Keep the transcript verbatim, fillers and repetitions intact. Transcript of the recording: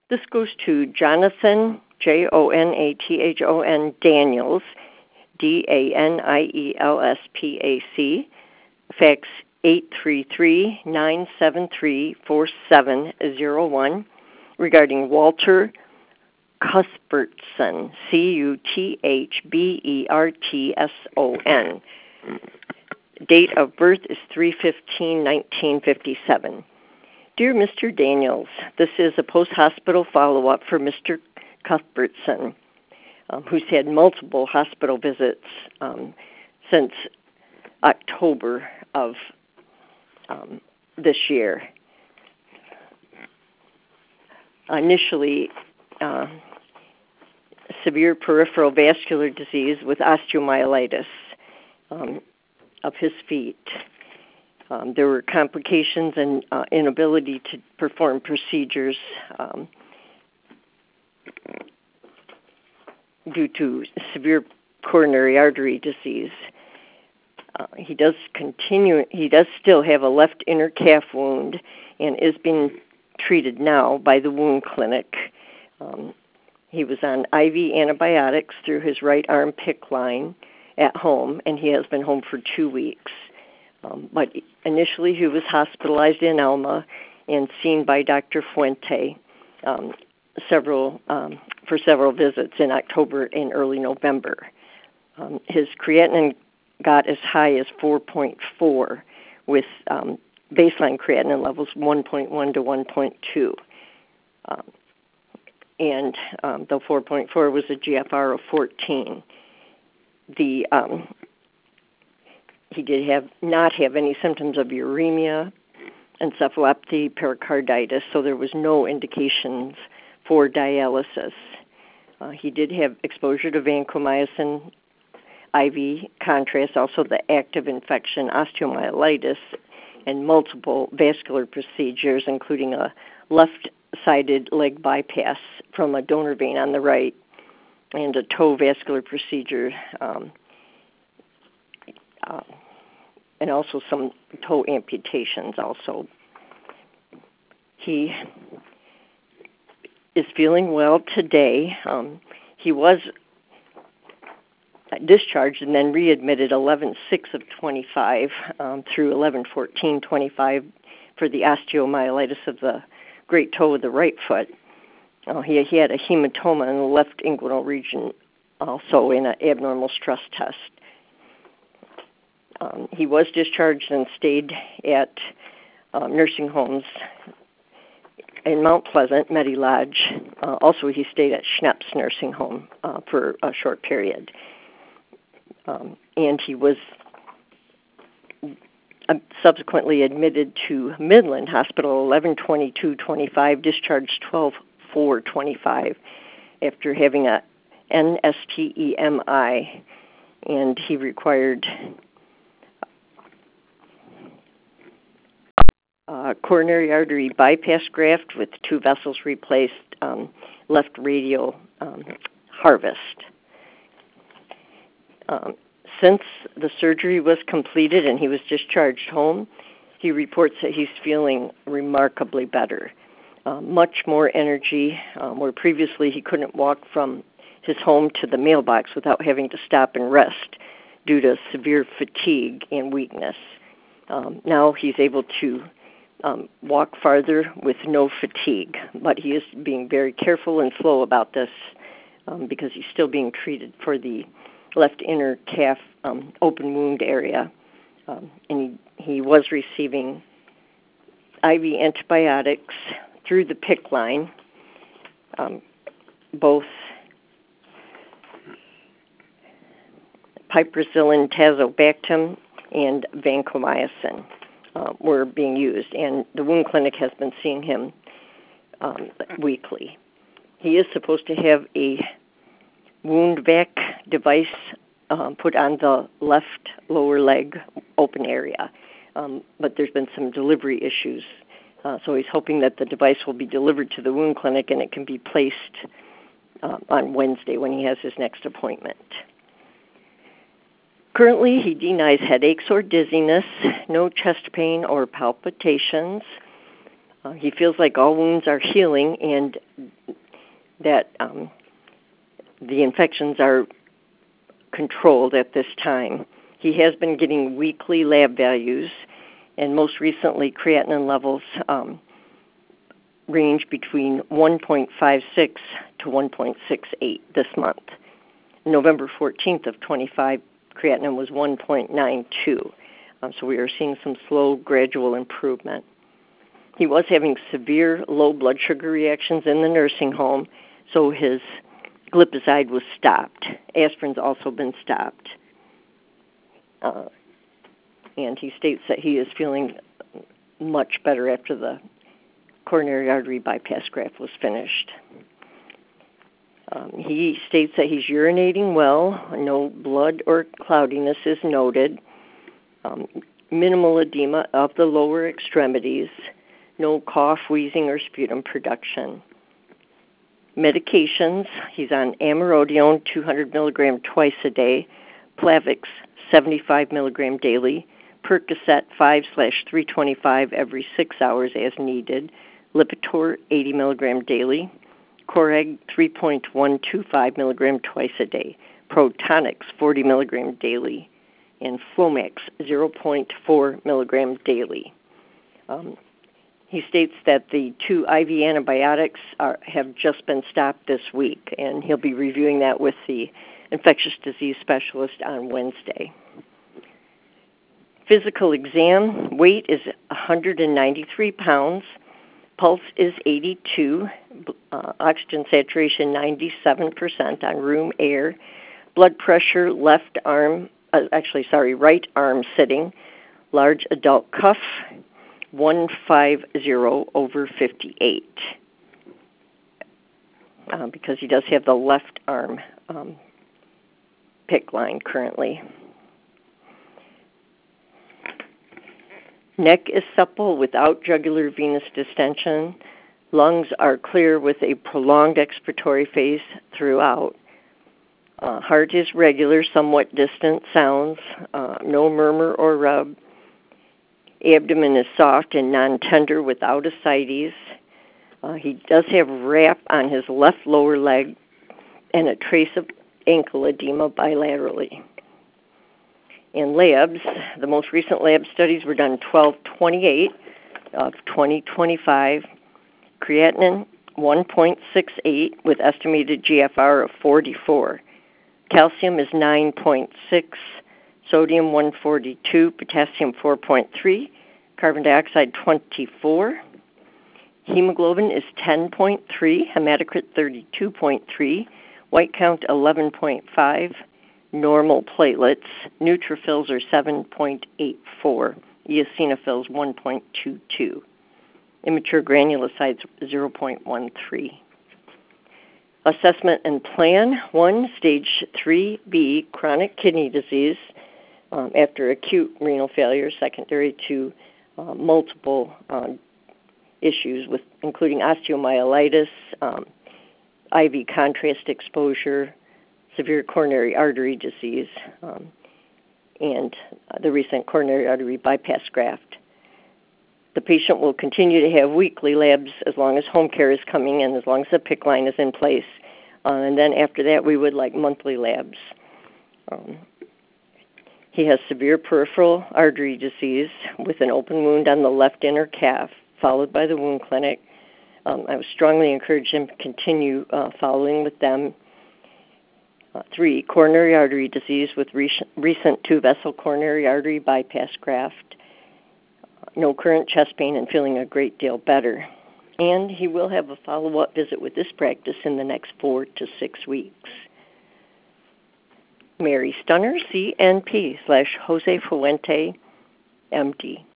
This goes to Jonathan, J O N A T H O N, Daniels, D A N I E L S P A C, fax eight three three, nine seven three, four seven zero one, regarding Walter Cuthbertson, C U T H B E R T S O N. Date of birth is three fifteen nineteen fifty-seven. Dear Mister Daniels, this is a post-hospital follow-up for Mister Cuthbertson, um, who's had multiple hospital visits um, since October of um, this year. Initially, uh, severe peripheral vascular disease with osteomyelitis um, of his feet. Um, there were complications and uh, inability to perform procedures um, due to severe coronary artery disease. Uh, he does continue. He does still have a left inner calf wound and is being treated now by the wound clinic. Um, he was on I V antibiotics through his right arm PICC line at home, and he has been home for two weeks. Um, but initially, he was hospitalized in Alma and seen by Doctor Fuente um, several um, for several visits in October and early November. Um, his creatinine got as high as four point four, with um, baseline creatinine levels one point one to one point two. Um, and um, the four point four was a G F R of fourteen. The um, He did have not have any symptoms of uremia, encephalopathy, pericarditis, so there was no indications for dialysis. Uh, he did have exposure to vancomycin, I V contrast, also the active infection, osteomyelitis, and multiple vascular procedures, including a left-sided leg bypass from a donor vein on the right and a toe vascular procedure, um, uh, and also some toe amputations also. He is feeling well today. Um, he was discharged and then readmitted eleven six of twenty-five um, through eleven fourteen twenty-five for the osteomyelitis of the great toe of the right foot. Uh, he, he had a hematoma in the left inguinal region also in an abnormal stress test. Um, he was discharged and stayed at um, nursing homes in Mount Pleasant, Medi Lodge. Uh, also, he stayed at Schnepp's nursing home uh, for a short period. Um, and he was uh, subsequently admitted to Midland Hospital eleven twenty-two twenty-five, discharged twelve four twenty-five after having a N S T E M I, and he required uh, coronary artery bypass graft with two vessels replaced, um, left radial um, harvest. Um, since the surgery was completed and he was discharged home, he reports that he's feeling remarkably better. Uh, much more energy, um, where previously he couldn't walk from his home to the mailbox without having to stop and rest due to severe fatigue and weakness. Um, now he's able to um, walk farther with no fatigue, but he is being very careful and slow about this um, because he's still being treated for the left inner calf um, open wound area, um, and he, he was receiving I V antibiotics through the PICC line, um, both piperacillin, tazobactam, and vancomycin uh, were being used, and the wound clinic has been seeing him um, weekly. He is supposed to have a wound vac device um, put on the left lower leg open area, um, but there's been some delivery issues. Uh, so he's hoping that the device will be delivered to the wound clinic and it can be placed uh, on Wednesday when he has his next appointment. Currently, he denies headaches or dizziness, no chest pain or palpitations. Uh, he feels like all wounds are healing and that um, the infections are controlled at this time. He has been getting weekly lab values, and most recently creatinine levels um, range between one point five six to one point six eight this month. November fourteenth of twenty-five, creatinine was one point nine two, um, so we are seeing some slow, gradual improvement. He was having severe low blood sugar reactions in the nursing home, so his glipizide was stopped. Aspirin's also been stopped. Uh, and he states that he is feeling much better after the coronary artery bypass graft was finished. Um, he states that he's urinating well, no blood or cloudiness is noted, um, minimal edema of the lower extremities, no cough, wheezing, or sputum production. Medications, he's on amiodarone two hundred milligram twice a day, Plavix seventy-five milligram daily, Percocet five slash three twenty-five every six hours as needed, Lipitor eighty milligram daily, Coreg three point one two five milligram twice a day, Protonix forty milligram daily, and Flomax zero point four milligram daily. Um, he states that the two I V antibiotics are, have just been stopped this week, and he'll be reviewing that with the infectious disease specialist on Wednesday. Physical exam, weight is one hundred ninety-three pounds, pulse is eighty-two, uh, oxygen saturation ninety-seven percent on room air, blood pressure left arm, uh, actually, sorry, right arm sitting, large adult cuff, one fifty over fifty-eight, uh, because he does have the left arm um, PICC line currently. Neck is supple without jugular venous distension. Lungs are clear with a prolonged expiratory phase throughout. Uh, heart is regular, somewhat distant sounds, uh, no murmur or rub. Abdomen is soft and non-tender without ascites. Uh, he does have wrap on his left lower leg and a trace of ankle edema bilaterally. In labs, the most recent lab studies were done twelve twenty-eight of twenty twenty-five. Creatinine one point six eight with estimated G F R of forty-four. Calcium is nine point six, sodium one forty-two, potassium four point three, carbon dioxide twenty-four. Hemoglobin is ten point three, hematocrit thirty-two point three, white count eleven point five, normal platelets, neutrophils are seven point eight four, eosinophils one point two two, immature granulocytes zero point one three. Assessment and plan, one, stage three B, chronic kidney disease um, after acute renal failure secondary to uh, multiple uh, issues, with including osteomyelitis, um, I V contrast exposure, severe coronary artery disease, um, and the recent coronary artery bypass graft. The patient will continue to have weekly labs as long as home care is coming in, as long as the PICC line is in place. Uh, and then after that, we would like monthly labs. Um, he has severe peripheral artery disease with an open wound on the left inner calf, followed by the wound clinic. Um, I would strongly encourage him to continue uh, following with them. Uh, three, coronary artery disease with recent, recent two-vessel coronary artery bypass graft. No current chest pain and feeling a great deal better. And he will have a follow-up visit with this practice in the next four to six weeks. Mary Stunner, C N P slash Jose Fuente, M D.